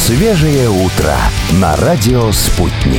Свежее утро на радио «Спутник».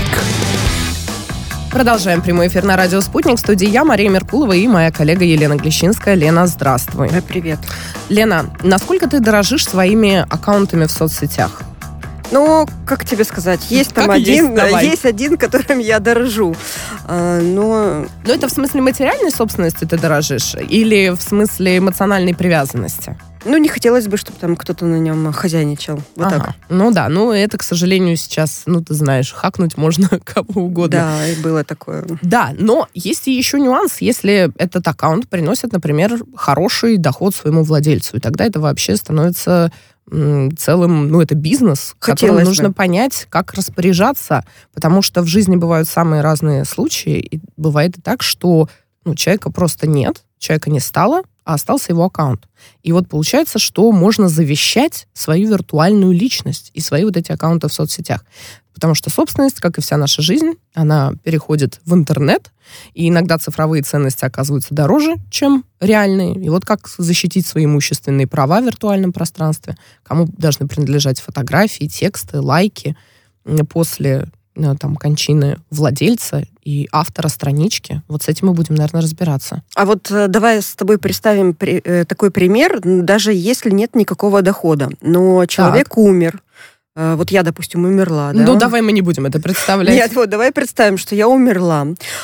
Продолжаем прямой эфир на радио «Спутник». В студии я, Мария Меркулова, и моя коллега Елена Глещинская. Лена, здравствуй. Привет. Лена, насколько ты дорожишь своими аккаунтами в соцсетях? Ну, как тебе сказать, есть там есть один, которым я дорожу. Но это в смысле материальной собственности ты дорожишь? Или в смысле эмоциональной привязанности? Не хотелось бы, чтобы там кто-то на нем хозяйничал. Вот так. Ну да, это, к сожалению, сейчас, ты знаешь, хакнуть можно кого угодно. Да, и было такое. Да, но есть и еще нюанс, если этот аккаунт приносит, например, хороший доход своему владельцу, и тогда это вообще становится целым, это бизнес, которым нужно понять, как распоряжаться, потому что в жизни бывают самые разные случаи, и бывает и так, что человека просто нет, человека не стало, а остался его аккаунт. И вот получается, что можно завещать свою виртуальную личность и свои вот эти аккаунты в соцсетях. Потому что собственность, как и вся наша жизнь, она переходит в интернет, и иногда цифровые ценности оказываются дороже, чем реальные. И вот как защитить свои имущественные права в виртуальном пространстве, кому должны принадлежать фотографии, тексты, лайки после кончины владельца и автора странички. Вот с этим мы будем, наверное, разбираться. А вот давай с тобой представим такой пример, даже если нет никакого дохода, но человек умер. Вот я, допустим, умерла. Да? Давай мы не будем это представлять. Нет, давай представим, что я умерла.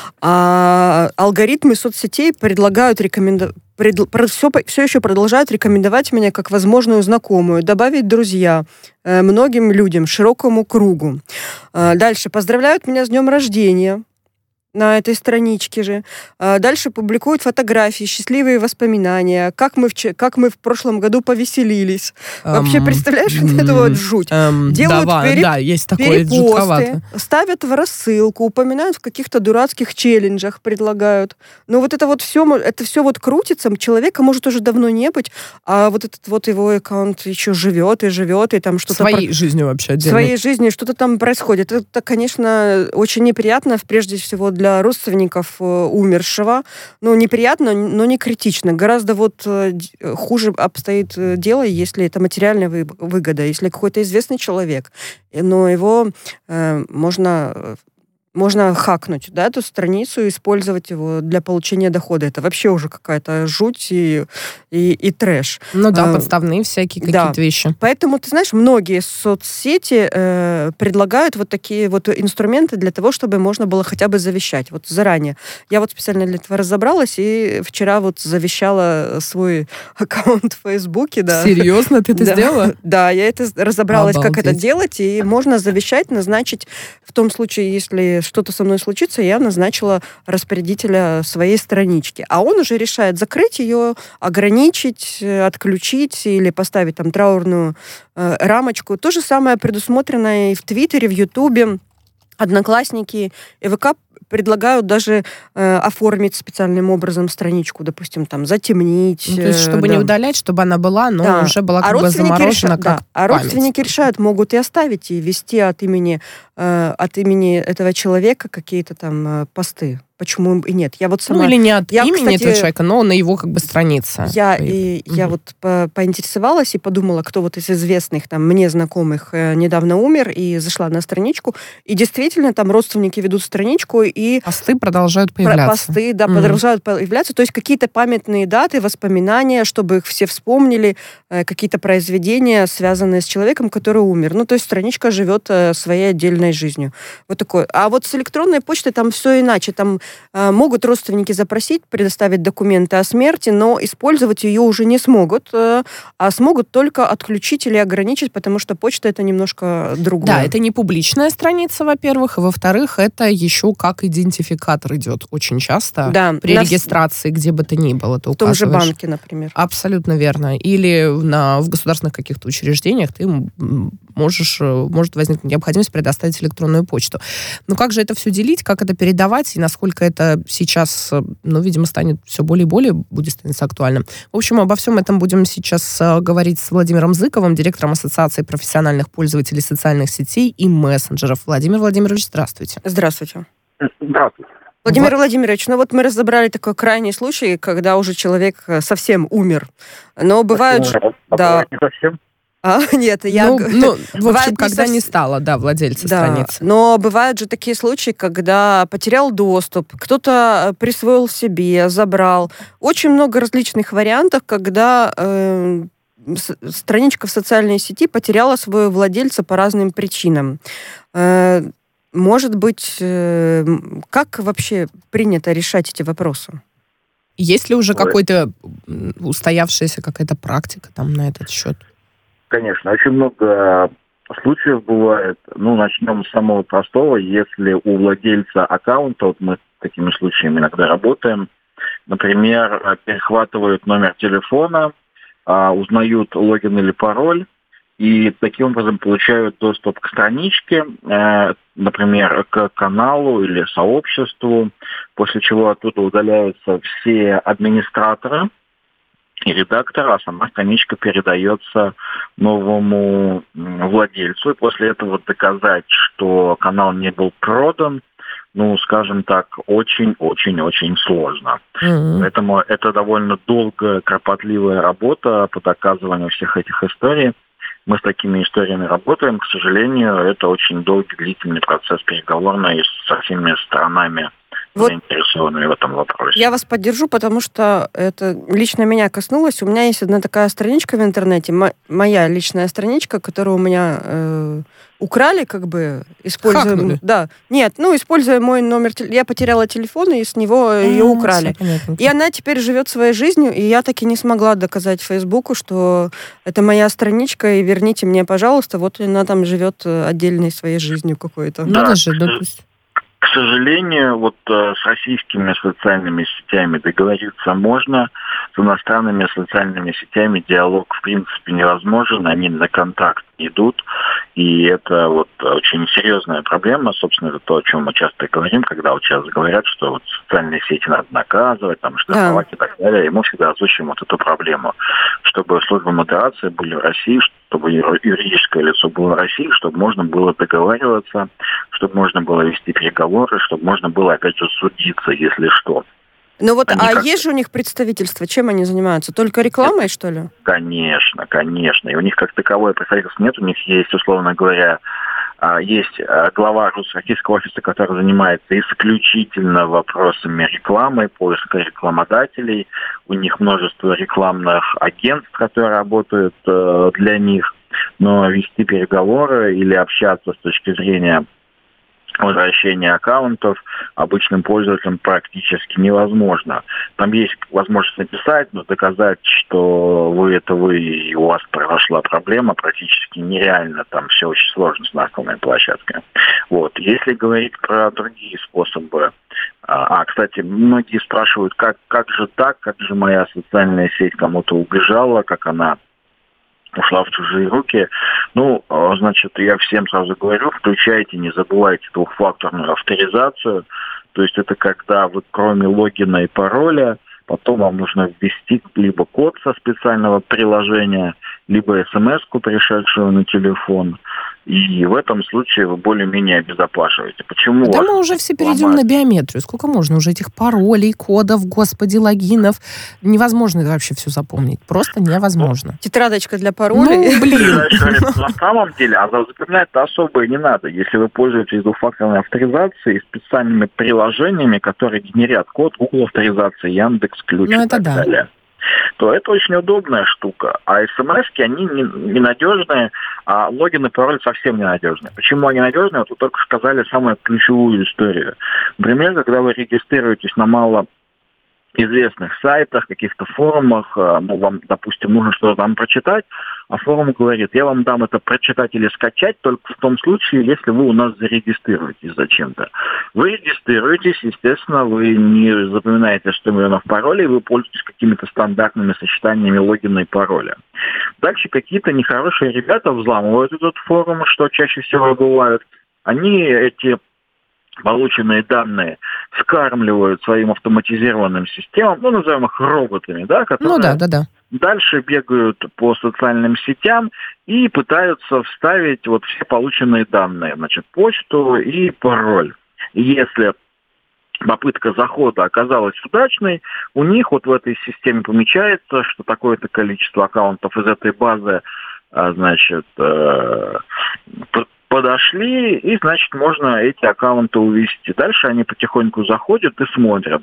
А алгоритмы соцсетей предлагают все еще продолжают рекомендовать меня как возможную знакомую, добавить друзья многим людям, широкому кругу. Дальше поздравляют меня с днем рождения на этой страничке же. Дальше публикуют фотографии, счастливые воспоминания, как мы в прошлом году повеселились. Вообще, представляешь, это вот жуть. Делают есть такое жутковато. Ставят в рассылку, упоминают в каких-то дурацких челленджах, предлагают. Это все крутится, человека может уже давно не быть, а вот этот вот его аккаунт еще живет, и там что-то... Своей жизнью вообще отдельно. Своей жизнью что-то там происходит. Это, конечно, очень неприятно, прежде всего, для родственников умершего. Неприятно, но не критично. Гораздо хуже обстоит дело, если это материальная выгода, если какой-то известный человек, но его можно хакнуть, эту страницу и использовать его для получения дохода. Это вообще уже какая-то жуть и трэш. Подставные всякие какие-то вещи. Поэтому, ты знаешь, многие соцсети предлагают вот такие вот инструменты для того, чтобы можно было хотя бы завещать. Вот заранее. Я специально для этого разобралась и вчера завещала свой аккаунт в Фейсбуке. Да. Серьезно? Ты это сделала? Да, я разобралась, как это делать, и можно завещать, назначить в том случае, если что-то со мной случится, я назначила распорядителя своей странички. А он уже решает закрыть ее, ограничить, отключить или поставить там траурную рамочку. То же самое предусмотрено и в Твиттере, в Ютубе. Одноклассники и ВК предлагают даже оформить специальным образом страничку, допустим, там, затемнить. То есть, чтобы не удалять, чтобы она была, но уже была как бы заморожена как память. А родственники решают, могут и оставить, и вести от имени этого человека какие-то там посты. Почему и нет? Я сама... или не от имени этого человека, но на его как бы странице. Я поинтересовалась и подумала, кто из известных там мне знакомых недавно умер, и зашла на страничку, и действительно там родственники ведут страничку, и... Посты продолжают появляться. Продолжают появляться, то есть какие-то памятные даты, воспоминания, чтобы их все вспомнили, какие-то произведения, связанные с человеком, который умер. То есть страничка живет своей отдельной жизнью. Вот такое. А с электронной почтой там все иначе. Там могут родственники запросить, предоставить документы о смерти, но использовать ее уже не смогут, а смогут только отключить или ограничить, потому что почта это немножко другое. Да, это не публичная страница, во-первых, и во-вторых, это еще как идентификатор идет очень часто при регистрации, где бы то ни было. Ты в том же банке, например. Абсолютно верно. Или в государственных каких-то учреждениях может возникнуть необходимость предоставить электронную почту. Но как же это все делить, как это передавать, и насколько это сейчас, видимо, станет все более и более, будет становиться актуальным. В общем, обо всем этом будем сейчас говорить с Владимиром Зыковым, директором Ассоциации профессиональных пользователей социальных сетей и мессенджеров. Владимир Владимирович, здравствуйте. Здравствуйте. Здравствуйте. Владимир Владимирович, мы разобрали такой крайний случай, когда уже человек совсем умер. Но бывают... Не совсем. Нет, я... в общем, когда не стало, владельца страницы. Но бывают же такие случаи, когда потерял доступ, кто-то присвоил себе, забрал. Очень много различных вариантов, когда страничка в социальной сети потеряла своего владельца по разным причинам. Может быть, как вообще принято решать эти вопросы? Есть ли уже какой-то устоявшаяся какая-то практика там на этот счет? Конечно, очень много случаев бывает. Начнем с самого простого. Если у владельца аккаунта, вот мы с такими случаями иногда работаем, например, перехватывают номер телефона, узнают логин или пароль, и таким образом получают доступ к страничке, например, к каналу или сообществу, после чего оттуда удаляются все администраторы и редактор, а сама страничка передается новому владельцу. И после этого доказать, что канал не был продан, скажем так, очень-очень-очень сложно. Поэтому это довольно долгая, кропотливая работа по доказыванию всех этих историй. Мы с такими историями работаем. К сожалению, это очень долгий, длительный процесс переговорный со всеми сторонами, заинтересованными в этом вопросе. Я вас поддержу, потому что это лично меня коснулось. У меня есть одна такая страничка в интернете, моя личная страничка, которую у меня украли, используя... Хакнули? Да. Нет, используя мой номер... Я потеряла телефон, и с него ее украли. И она теперь живет своей жизнью, и я таки не смогла доказать Фейсбуку, что это моя страничка, и верните мне, пожалуйста, вот она там живет отдельной своей жизнью какой-то. Надо же, К сожалению, с российскими социальными сетями договориться можно, с иностранными социальными сетями диалог в принципе невозможен, они на контакт идут, и это очень серьезная проблема, собственно, это то, о чем мы часто говорим, когда сейчас говорят, что социальные сети надо наказывать, штрафовать и так далее, и мы всегда озвучим эту проблему, чтобы службы модерации были в России, чтобы юридическое лицо было в России, чтобы можно было договариваться, чтобы можно было вести переговоры, чтобы можно было, опять же, судиться, если что. Есть же у них представительство? Чем они занимаются? Только рекламой, что ли? Конечно. И у них как таковое представительства нет. У них есть, условно говоря, есть глава российского офиса, который занимается исключительно вопросами рекламы, поиска рекламодателей. У них множество рекламных агентств, которые работают для них. Но вести переговоры или общаться с точки зрения возвращения аккаунтов обычным пользователям практически невозможно. Там есть возможность написать, но доказать, что вы, и у вас произошла проблема, практически нереально. Там все очень сложно с нарковыми площадками. Если говорить про другие способы. Кстати, многие спрашивают, как же так, как же моя социальная сеть кому-то убежала, как она ушла в чужие руки. Я всем сразу говорю, включайте, не забывайте двухфакторную авторизацию. То есть это когда вы кроме логина и пароля, потом вам нужно ввести либо код со специального приложения, либо смс-ку, пришедшую на телефон. И в этом случае вы более-менее обезопасиваете. Почему? Да мы уже все перейдем на биометрию. Сколько можно уже этих паролей, кодов, господи, логинов. Невозможно это вообще все запомнить. Просто невозможно. Тетрадочка для паролей. На самом деле, запоминать-то особо и не надо. Если вы пользуетесь двухфакторной авторизацией, специальными приложениями, которые генерят код, Google авторизация, Яндекс.Ключ и так далее, то это очень удобная штука. А смс-ки, они ненадежные, а логин и пароль совсем ненадежные. Почему они надежные? Вы только сказали самую ключевую историю. Например, когда вы регистрируетесь на малоизвестных сайтах, каких-то форумах, вам, допустим, нужно что-то там прочитать, а форум говорит, я вам дам это прочитать или скачать только в том случае, если вы у нас зарегистрируетесь зачем-то. Вы регистрируетесь, естественно, вы не запоминаете 100 миллионов паролей, вы пользуетесь какими-то стандартными сочетаниями логина и пароля. Дальше какие-то нехорошие ребята взламывают этот форум, что чаще всего бывает. Они эти полученные данные скармливают своим автоматизированным системам, назовем их роботами, которые дальше бегают по социальным сетям и пытаются вставить все полученные данные, почту и пароль. И если попытка захода оказалась удачной, у них в этой системе помечается, что такое-то количество аккаунтов из этой базы значит, подошли, и, значит, можно эти аккаунты увести. Дальше они потихоньку заходят и смотрят,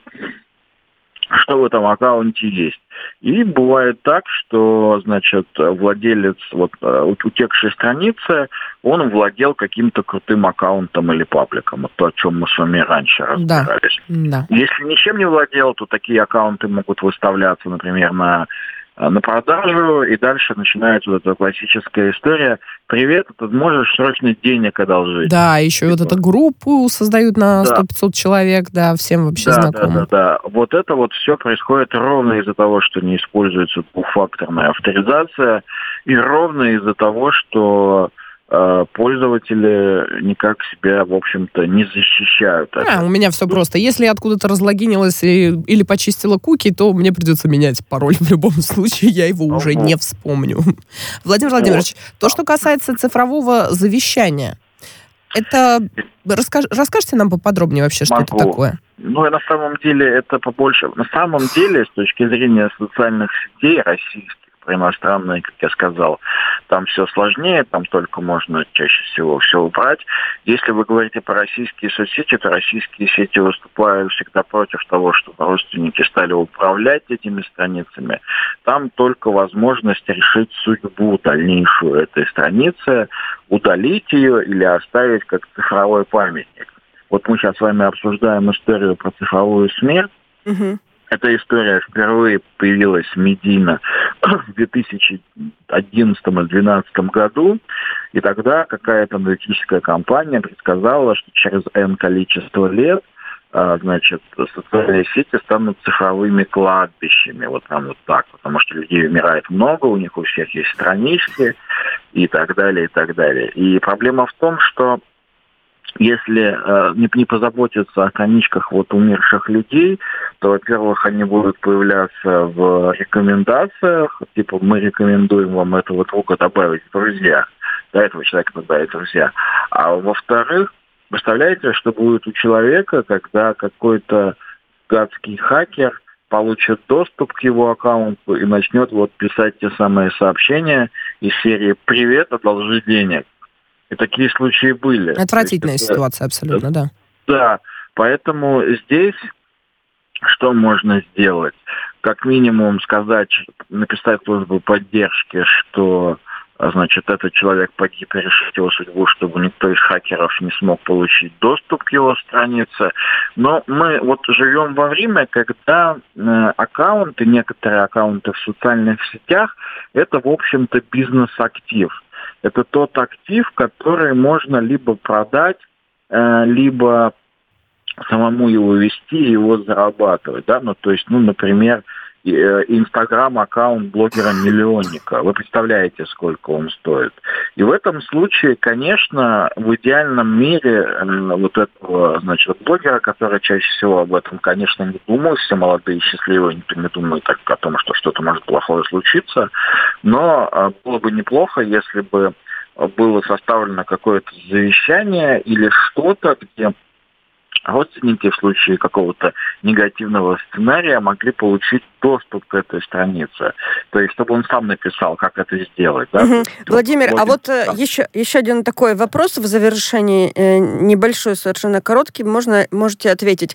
что в этом аккаунте есть. И бывает так, что, значит, владелец вот утекшей страницы, он владел каким-то крутым аккаунтом или пабликом. Вот то, о чем мы с вами раньше разбирались. Да. Если ничем не владел, то такие аккаунты могут выставляться, например, на продажу, и дальше начинается вот эта классическая история. Привет, ты можешь срочно денег одолжить. Да, еще вот эту группу создают на 100-500 человек, да, всем вообще знакомо. Да. Вот это вот все происходит ровно из-за того, что не используется двухфакторная авторизация, и ровно из-за того, что пользователи никак себя, в общем-то, не защищают. У меня все просто. Если я откуда-то разлогинилась или почистила куки, то мне придется менять пароль в любом случае, я его уже не вспомню. Владимир Владимирович, то, что касается цифрового завещания, это... Расскажите нам поподробнее вообще, что это такое. Ну, на самом деле, это побольше... На самом деле, с точки зрения социальных сетей российских, про иностранные, как я сказал, там все сложнее, там только можно чаще всего все убрать. Если вы говорите про российские соцсети, то российские сети выступают всегда против того, чтобы родственники стали управлять этими страницами. Там только возможность решить судьбу дальнейшую этой страницы, удалить ее или оставить как цифровой памятник. Вот мы сейчас с вами обсуждаем историю про цифровую смерть. Угу. Эта история впервые появилась медийно в 2011 или 2012 году, и тогда какая-то аналитическая компания предсказала, что через N количество лет, значит, социальные сети станут цифровыми кладбищами, вот прям вот так, потому что людей умирает много, у них у всех есть странички и так далее, и так далее. И проблема в том, что если не позаботиться о страничках вот умерших людей, то, во-первых, они будут появляться в рекомендациях, типа мы рекомендуем вам этого друга добавить в друзья, да, этого человека добавить в друзья. А во-вторых, представляете, что будет у человека, когда какой-то гадский хакер получит доступ к его аккаунту и начнет вот писать те самые сообщения из серии «Привет, одолжи денег». И такие случаи были. Отвратительная ситуация, абсолютно, да. Да, поэтому здесь что можно сделать? Как минимум сказать, написать службу поддержки, что, значит, этот человек погиб, и решить его судьбу, чтобы никто из хакеров не смог получить доступ к его странице. Но мы вот живем во время, когда аккаунты, некоторые аккаунты в социальных сетях, это, в общем-то, бизнес-актив. Это тот актив, который можно либо продать, либо самому его вести и его зарабатывать. Да? Ну, то есть, например, Инстаграм-аккаунт блогера-миллионника. Вы представляете, сколько он стоит. И в этом случае, конечно, в идеальном мире вот этого, значит, блогера, который чаще всего об этом, конечно, не думает, все молодые и счастливые никто не думает о том, что что-то может плохое случиться, но было бы неплохо, если бы было составлено какое-то завещание или что-то, где родственники в случае какого-то негативного сценария могли получить доступ к этой странице. То есть, чтобы он сам написал, как это сделать. Да? Угу. Владимир, а вот еще один такой вопрос в завершении, небольшой, совершенно короткий, можете ответить.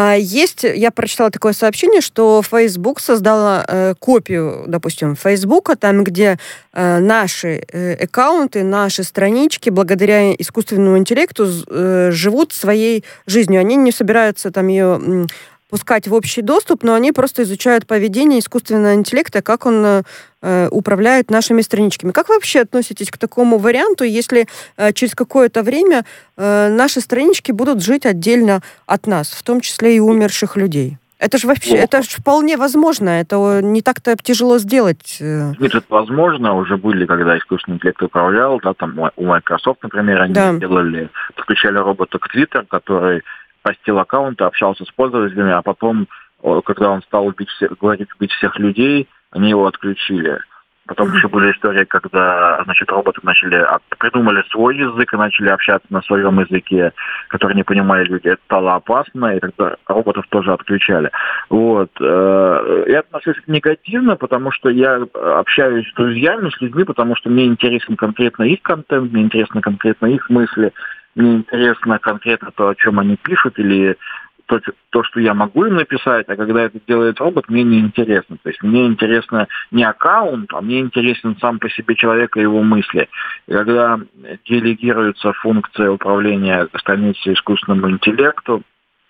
Я прочитала такое сообщение, что Facebook создала копию, допустим, Фейсбука, там, где наши аккаунты, наши странички, благодаря искусственному интеллекту, живут своей жизнью. Они не собираются там ее пускать в общий доступ, но они просто изучают поведение искусственного интеллекта, как он управляет нашими страничками. Как вы вообще относитесь к такому варианту, если через какое-то время наши странички будут жить отдельно от нас, в том числе и умерших людей? Это же вообще, это же вполне возможно, это не так-то тяжело сделать. Нет, это возможно, уже были, когда искусственный интеллект управлял, да, там у Microsoft, например, они подключали робота к Twitter, который постил аккаунты, общался с пользователями, а потом, когда он стал говорить убить всех людей, они его отключили. Потом еще были истории, когда, значит, роботы придумали свой язык и начали общаться на своем языке, который не понимали люди. Это стало опасно, и тогда роботов тоже отключали. Вот. Я отношусь негативно, потому что я общаюсь с друзьями, с людьми, потому что мне интересен конкретно их контент, мне интересны конкретно их мысли, мне интересно конкретно то, о чем они пишут, или то, что я могу им написать, а когда это делает робот, мне не интересно. То есть мне интересно не аккаунт, а мне интересен сам по себе человек и его мысли. И когда делегируется функция управления страницей искусственному интеллекту,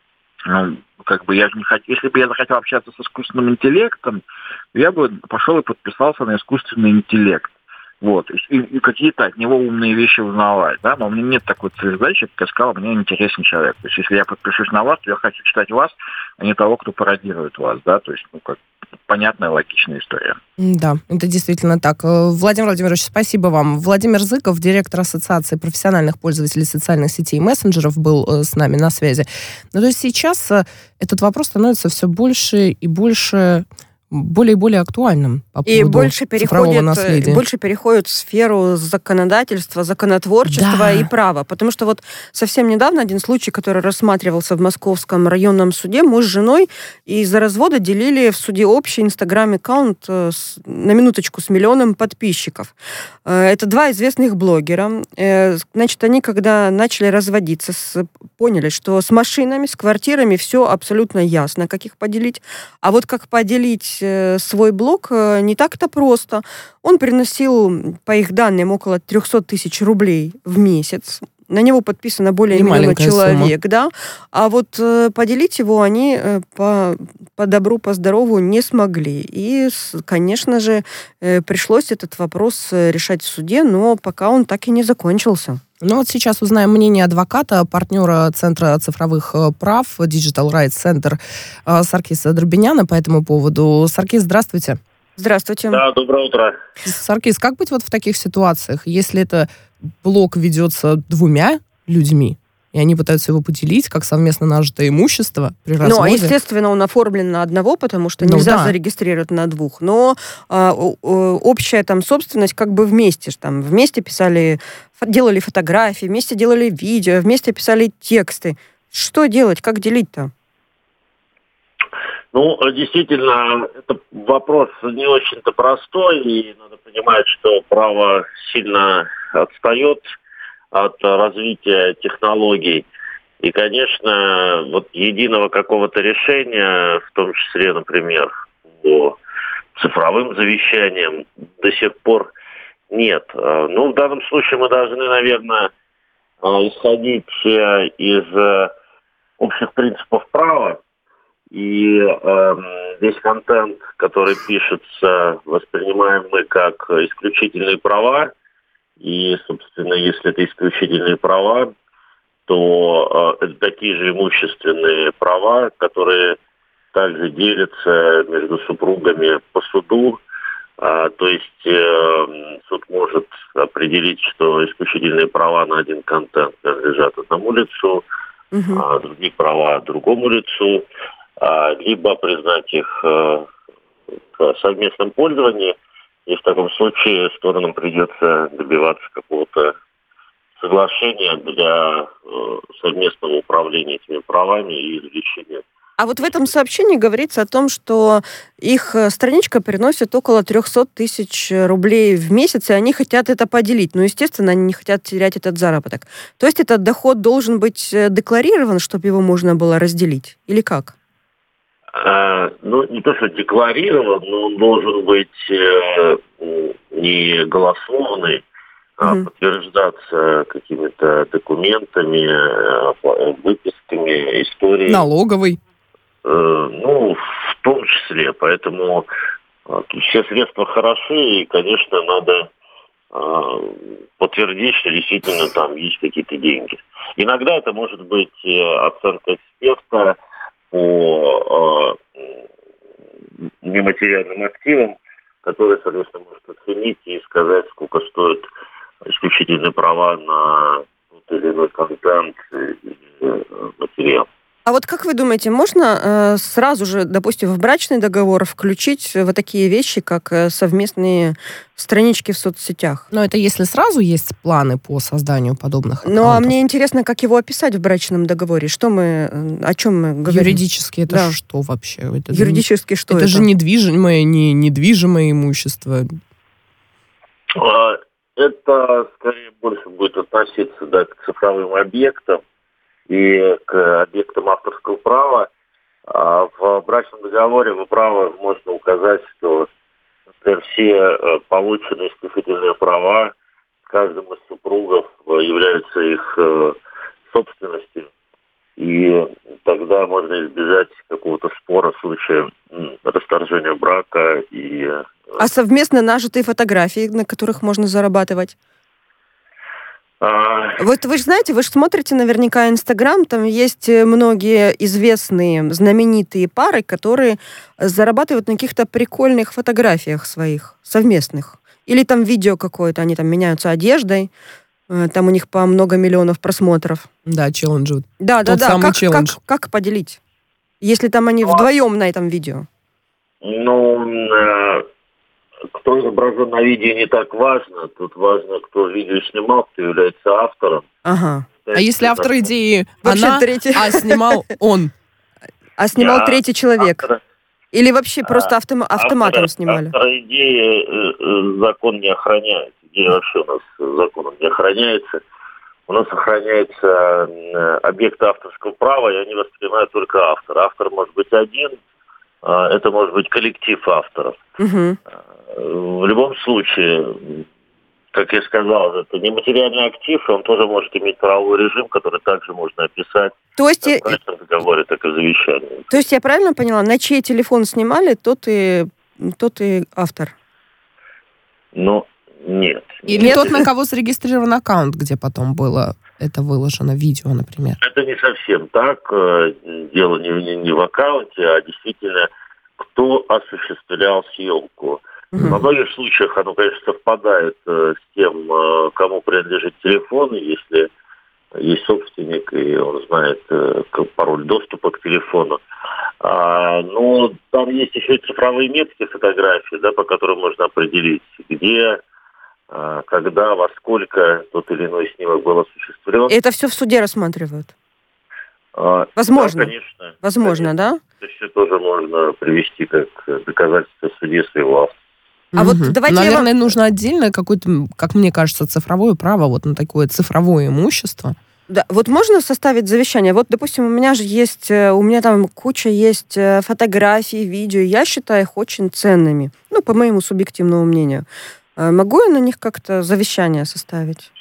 я же не хотел, если бы я захотел общаться с искусственным интеллектом, я бы пошел и подписался на искусственный интеллект. Вот, и какие-то от него умные вещи узнавать, да, но у меня нет такой задачи, как я сказал, мне интересен человек. То есть, если я подпишусь на вас, то я хочу читать вас, а не того, кто пародирует вас, да, то есть, понятная, логичная история. Да, это действительно так. Владимир Владимирович, спасибо вам. Владимир Зыков, директор Ассоциации профессиональных пользователей социальных сетей и мессенджеров, был с нами на связи. То есть сейчас этот вопрос становится все больше и больше... более и более актуальным по поводу цифрового наследия. Больше переходит в сферу законодательства, законотворчества и права. Потому что совсем недавно один случай, который рассматривался в Московском районном суде, муж с женой из-за развода делили в суде общий инстаграм-аккаунт на минуточку с 1 миллионом подписчиков. Это 2 известных блогера. Значит, они, когда начали разводиться, поняли, что с машинами, с квартирами все абсолютно ясно, как их поделить. А как поделить свой блог не так-то просто. Он приносил, по их данным, около 300 тысяч рублей в месяц. На него подписано более миллиона человек, да. А поделить его они по добру, по здорову не смогли. И, конечно же, пришлось этот вопрос решать в суде, но пока он так и не закончился. Сейчас узнаем мнение адвоката, партнера Центра цифровых прав Digital Rights Center Саркиса Дробиняна по этому поводу. Саркис, здравствуйте. Здравствуйте. Да, доброе утро. Саркис, как быть в таких ситуациях, если это блог ведется 2 людьми, и они пытаются его поделить как совместно нажитое имущество при разводе? Естественно, он оформлен на одного, потому что нельзя зарегистрировать на 2. Но общая собственность вместе. Вместе писали, делали фотографии, вместе делали видео, вместе писали тексты. Что делать? Как делить-то? Действительно, это вопрос не очень-то простой, и надо понимать, что право сильно отстает от развития технологий. И, конечно, единого какого-то решения, в том числе, например, по цифровым завещаниям, до сих пор нет. В данном случае мы должны, наверное, исходить из общих принципов права. И весь контент, который пишется, воспринимаем мы как исключительные права. И, собственно, если это исключительные права, то это такие же имущественные права, которые также делятся между супругами по суду. То есть суд может определить, что исключительные права на один контент принадлежат одному лицу, а другие права другому лицу, либо признать их в совместном пользовании. И в таком случае сторонам придется добиваться какого-то соглашения для совместного управления этими правами и извлечения. А в этом сообщении говорится о том, что их страничка приносит около 300 тысяч рублей в месяц, и они хотят это поделить. Естественно, они не хотят терять этот заработок. То есть этот доход должен быть декларирован, чтобы его можно было разделить? Или как? Не то, что декларирован, но он должен быть не голословный, а подтверждаться какими-то документами, выписками, историей. Налоговый. В том числе. Поэтому все средства хороши, и, конечно, надо подтвердить, что действительно там есть какие-то деньги. Иногда это может быть оценка эксперта по нематериальным активам, который, соответственно, может оценить и сказать, сколько стоят исключительные права на тот или иной контент или материал. А вот как вы думаете, можно сразу же, допустим, в брачный договор включить вот такие вещи, как совместные странички в соцсетях? Но это если сразу есть планы по созданию подобных аккаунтов. Ну, а мне интересно, как его описать в брачном договоре. О чем мы говорим? Юридически это что вообще? Это юридически что это? Это же недвижимое, не недвижимое имущество. Это скорее больше будет относиться к цифровым объектам и к объектам авторского права. В брачном договоре вы правы, можно указать, что, например, все полученные исключительные права каждому из супругов являются их собственностью. И тогда можно избежать какого-то спора в случае расторжения брака. А совместно нажитые фотографии, на которых можно зарабатывать? Вот вы же знаете, вы же смотрите наверняка Инстаграм, там есть многие известные, знаменитые пары, которые зарабатывают на каких-то прикольных фотографиях своих, совместных. Или там видео какое-то, они там меняются одеждой, там у них по много миллионов просмотров. Да, челленджи. Да. Самый челлендж. Как поделить? Если там они вдвоем на этом видео. Кто изображен на видео, не так важно. Тут важно, кто видео снимал, кто является автором. Ага. А если автор идеи она, а снимал он? А снимал третий человек? Или вообще просто автоматом снимали? Автора идеи закон не охраняет. Идея вообще у нас законом не охраняется. У нас охраняется объекты авторского права, и они воспринимают только автора. Автор может быть один, это может быть коллектив авторов. Угу. В любом случае, как я сказал, это нематериальный актив, и он тоже может иметь правовой режим, который также можно описать как в брачном договоре, так и в завещании. То есть я правильно поняла, на чей телефон снимали, тот и автор? Нет. Или тот, на кого зарегистрирован аккаунт, где потом было это выложено видео, например. Это не совсем так. Дело не в аккаунте, а действительно, кто осуществлял съемку. Во многих случаях оно, конечно, совпадает с тем, кому принадлежит телефон, если есть собственник, и он знает пароль доступа к телефону. Но там есть еще и цифровые метки фотографии, по которым можно определить, где, когда, во сколько тот или иной снимок был осуществлен. И это все в суде рассматривают? Возможно. Да, конечно. Возможно, да? Это все тоже можно привести как доказательство в суде своего автора. А вот давайте наверное, нужно отдельно какое-то, как мне кажется, цифровое право вот на такое цифровое имущество. Да, вот можно составить завещание? Вот, допустим, у меня там куча есть фотографий, видео, я считаю их очень ценными, по моему субъективному мнению. Могу я на них как-то завещание составить?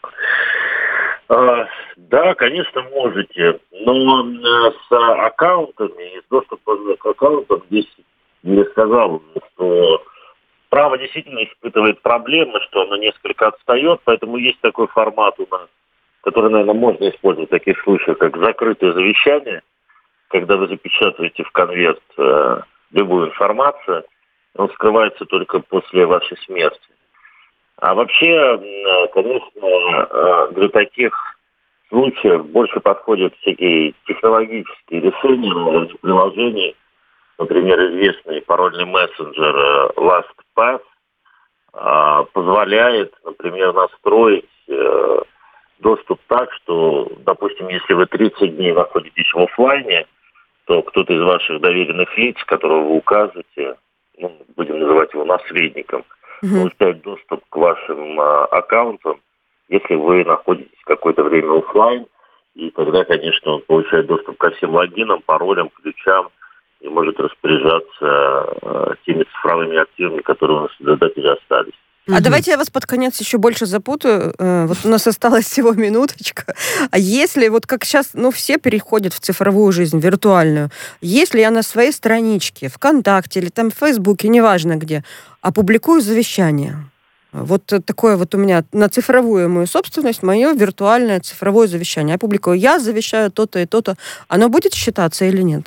Да, конечно, можете, но с аккаунтами и с доступом к аккаунтам здесь я сказал, что право действительно испытывает проблемы, что оно несколько отстает, поэтому есть такой формат у нас, который, наверное, можно использовать в таких случаях, как закрытое завещание, когда вы запечатываете в конверт любую информацию, он скрывается только после вашей смерти. А вообще, конечно, для таких случаев больше подходят всякие технологические решения, приложения. Например, известный парольный мессенджер LastPass позволяет, например, настроить доступ так, что, допустим, если вы 30 дней находитесь в офлайне, то кто-то из ваших доверенных лиц, которого вы укажете, будем называть его наследником, получает доступ к вашим аккаунтам, если вы находитесь какое-то время офлайн, и тогда, конечно, он получает доступ ко всем логинам, паролям, ключам, и может распоряжаться теми цифровыми активами, которые у нас в задателе остались. А давайте я вас под конец еще больше запутаю. Вот у нас осталась всего минуточка. А если, вот как сейчас, все переходят в цифровую жизнь, виртуальную, если я на своей страничке, ВКонтакте или там в Фейсбуке, неважно где, опубликую завещание, вот такое вот у меня на цифровую мою собственность, мое виртуальное цифровое завещание, опубликую, я завещаю то-то и то-то, оно будет считаться или нет?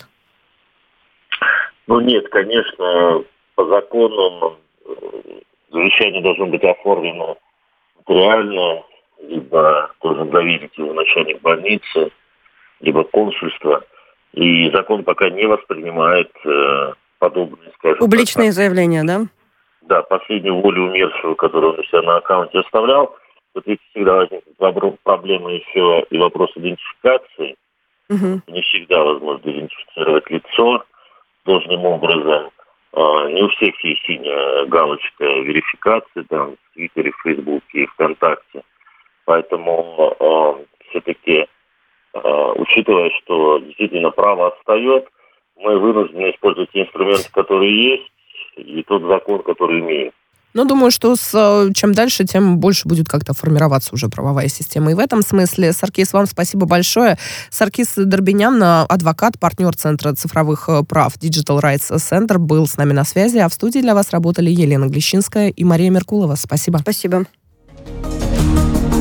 Нет, конечно, по закону завещание должно быть оформлено нотариально, либо должен заверить его начальник больницы, либо консульство. И закон пока не воспринимает подобные, скажем, публичные заявления, да? Да, последнюю волю умершего, которую он у себя на аккаунте оставлял. Вот ведь всегда возникнут проблемы еще и вопрос идентификации. Не всегда возможно идентифицировать лицо должным образом. Не у всех есть синяя галочка верификации там, в Твиттере, в Фейсбуке и ВКонтакте. Поэтому все-таки, учитывая, что действительно право отстает, мы вынуждены использовать те инструменты, которые есть, и тот закон, который имеем. Ну, думаю, что чем дальше, тем больше будет как-то формироваться уже правовая система. И в этом смысле, Саркис, вам спасибо большое. Саркис Дорбинян, адвокат, партнер Центра цифровых прав Digital Rights Center, был с нами на связи, а в студии для вас работали Елена Глещинская и Мария Меркулова. Спасибо. Спасибо.